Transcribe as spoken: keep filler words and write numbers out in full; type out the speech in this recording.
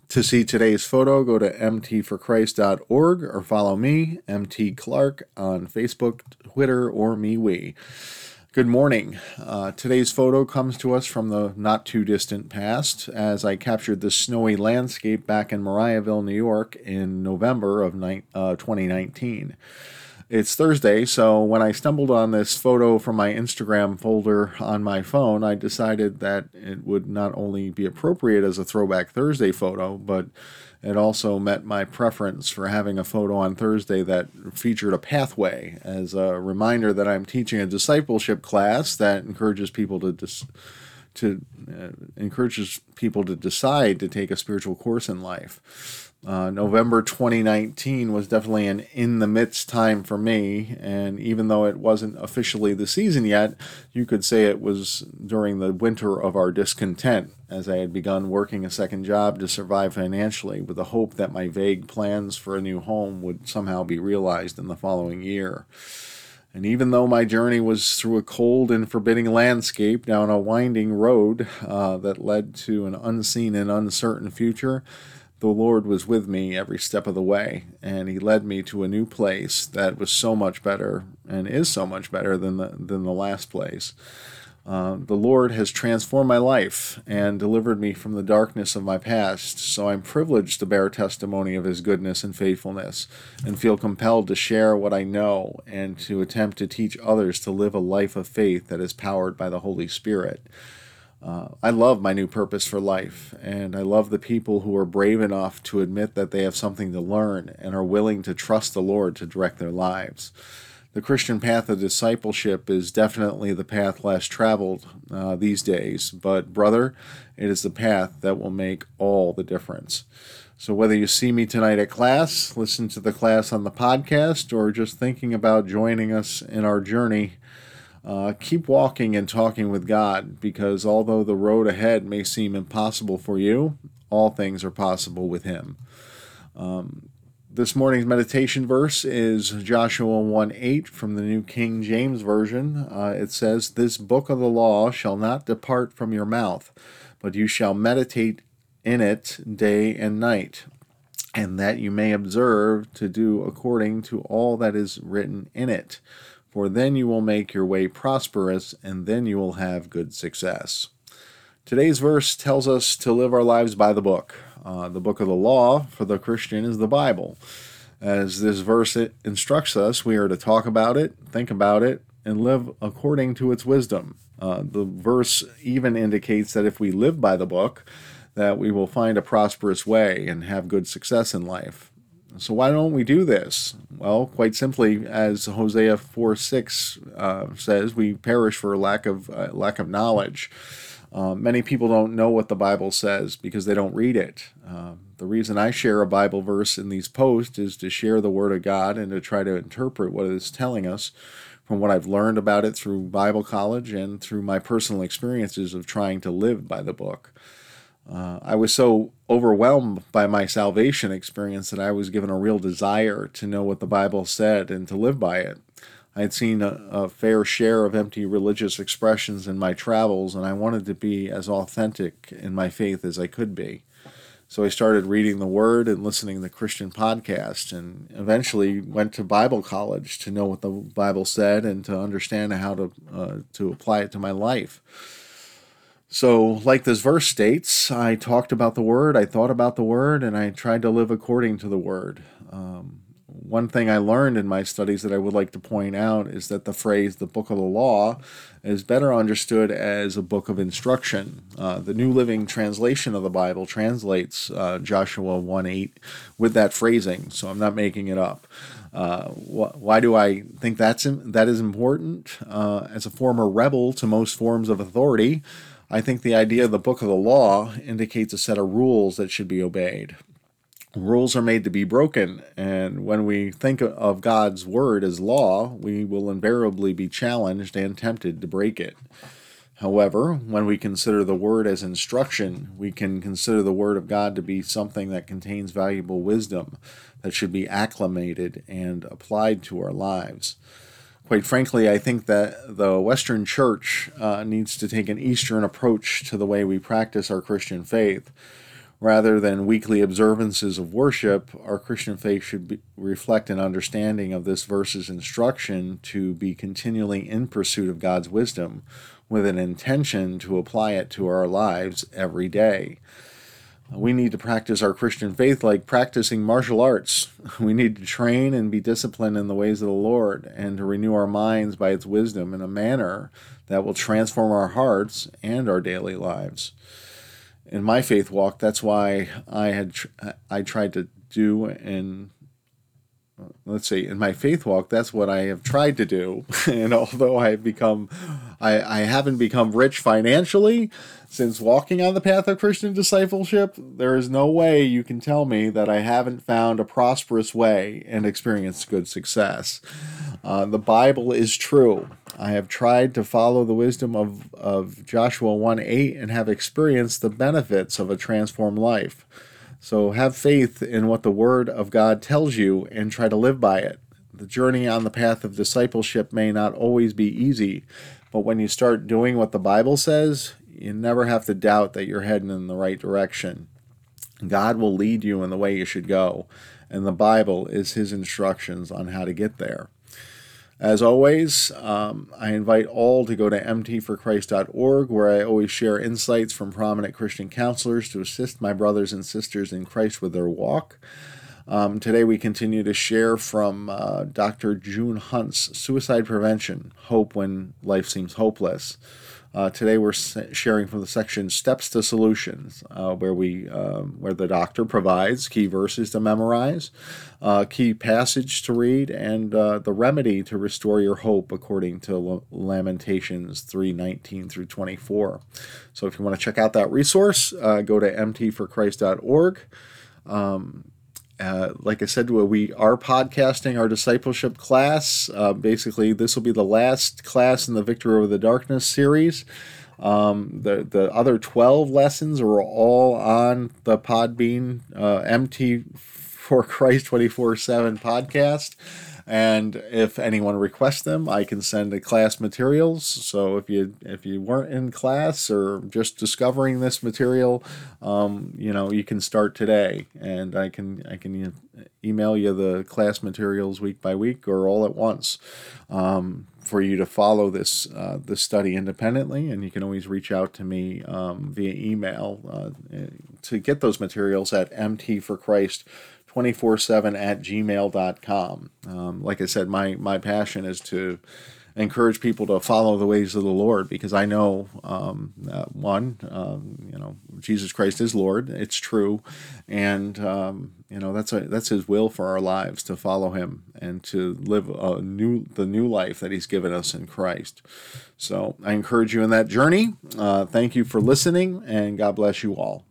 To see today's photo, go to m t for christ dot org or follow me, M T Clark, on Facebook, Twitter, or MeWe. Good morning. Uh, today's photo comes to us from the not-too-distant past as I captured the snowy landscape back in Mariahville, New York in November of ni- uh, twenty nineteen. It's Thursday, so when I stumbled on this photo from my Instagram folder on my phone, I decided that it would not only be appropriate as a Throwback Thursday photo, but it also met my preference for having a photo on Thursday that featured a pathway as a reminder that I'm teaching a discipleship class that encourages people to dis- to uh, encourages people to decide to take a spiritual course in life. Uh, November twenty nineteen was definitely an in-the-midst time for me, and even though it wasn't officially the season yet, you could say it was during the winter of our discontent, as I had begun working a second job to survive financially with the hope that my vague plans for a new home would somehow be realized in the following year. And even though my journey was through a cold and forbidding landscape down a winding road uh, that led to an unseen and uncertain future, the Lord was with me every step of the way, and He led me to a new place that was so much better and is so much better than the, than the last place. Uh, the Lord has transformed my life and delivered me from the darkness of my past, so I'm privileged to bear testimony of His goodness and faithfulness and feel compelled to share what I know and to attempt to teach others to live a life of faith that is powered by the Holy Spirit. Uh, I love my new purpose for life, and I love the people who are brave enough to admit that they have something to learn and are willing to trust the Lord to direct their lives. The Christian path of discipleship is definitely the path less traveled uh, these days, but brother, it is the path that will make all the difference. So whether you see me tonight at class, listen to the class on the podcast, or just thinking about joining us in our journey, Uh, keep walking and talking with God, because although the road ahead may seem impossible for you, all things are possible with Him. Um, this morning's meditation verse is Joshua one eight from the New King James Version. Uh, it says, "This book of the law shall not depart from your mouth, but you shall meditate in it day and night, and that you may observe to do according to all that is written in it. For then you will make your way prosperous, and then you will have good success." Today's verse tells us to live our lives by the book. Uh, the book of the law for the Christian is the Bible. As this verse instructs us, we are to talk about it, think about it, and live according to its wisdom. Uh, the verse even indicates that if we live by the book, that we will find a prosperous way and have good success in life. So why don't we do this? Well, quite simply, as Hosea four six uh, says, we perish for lack of uh, lack of knowledge. Uh, many people don't know what the Bible says because they don't read it. Uh, the reason I share a Bible verse in these posts is to share the Word of God and to try to interpret what it is telling us from what I've learned about it through Bible college and through my personal experiences of trying to live by the book. Uh, I was so overwhelmed by my salvation experience that I was given a real desire to know what the Bible said and to live by it. I had seen a, a fair share of empty religious expressions in my travels, and I wanted to be as authentic in my faith as I could be. So I started reading the Word and listening to Christian podcasts, and eventually went to Bible college to know what the Bible said and to understand how to uh, to apply it to my life. So, like this verse states, I talked about the Word, I thought about the Word, and I tried to live according to the Word. Um, one thing I learned in my studies that I would like to point out is that the phrase, the book of the law, is better understood as a book of instruction. Uh, the New Living Translation of the Bible translates uh, Joshua one eight with that phrasing, so I'm not making it up. Uh, wh- why do I think that's in, that is important? Uh, as a former rebel to most forms of authority, I think the idea of the book of the law indicates a set of rules that should be obeyed. Rules are made to be broken, and when we think of God's word as law, we will invariably be challenged and tempted to break it. However, when we consider the word as instruction, we can consider the word of God to be something that contains valuable wisdom that should be acclimated and applied to our lives. Quite frankly, I think that the Western Church uh, needs to take an Eastern approach to the way we practice our Christian faith. Rather than weekly observances of worship, our Christian faith should be, reflect an understanding of this verse's instruction to be continually in pursuit of God's wisdom, with an intention to apply it to our lives every day. We need to practice our Christian faith like practicing martial arts. We need to train and be disciplined in the ways of the Lord, and to renew our minds by its wisdom in a manner that will transform our hearts and our daily lives. In my faith walk, that's why I had tr- I tried to do in let's see, in my faith walk, that's what I have tried to do. And although I've become, I, I haven't become rich financially since walking on the path of Christian discipleship, there is no way you can tell me that I haven't found a prosperous way and experienced good success. Uh, the Bible is true. I have tried to follow the wisdom of, of Joshua one eight and have experienced the benefits of a transformed life. So have faith in what the Word of God tells you and try to live by it. The journey on the path of discipleship may not always be easy, but when you start doing what the Bible says, you never have to doubt that you're heading in the right direction. God will lead you in the way you should go, and the Bible is His instructions on how to get there. As always, um, I invite all to go to m t for christ dot org, where I always share insights from prominent Christian counselors to assist my brothers and sisters in Christ with their walk. Um, today we continue to share from uh, Doctor June Hunt's Suicide Prevention, Hope When Life Seems Hopeless. Uh, today we're sharing from the section Steps to Solutions, uh, where we uh, where the doctor provides key verses to memorize, uh, key passage to read, and uh, the remedy to restore your hope according to Lamentations three nineteen through twenty-four. So if you want to check out that resource, uh, go to m t for christ dot org. Um, Uh, like I said, we are podcasting our discipleship class. Uh, basically, this will be the last class in the Victory Over the Darkness series. Um, the, the other twelve lessons are all on the Podbean uh, M T for Christ twenty-four seven podcast. And if anyone requests them, I can send the class materials. So if you if you weren't in class or just discovering this material, um, you know, you can start today, and I can I can email you the class materials week by week or all at once, um, for you to follow this uh, this study independently. And you can always reach out to me um, via email uh, to get those materials at m t for christ twenty-four seven at gmail dot com. Um, like I said, my, my passion is to encourage people to follow the ways of the Lord, because I know, um, uh, one, um, you know, Jesus Christ is Lord. It's true. And, um, you know, that's a, that's His will for our lives, to follow Him and to live a new, the new life that He's given us in Christ. So I encourage you in that journey. Uh, thank you for listening, and God bless you all.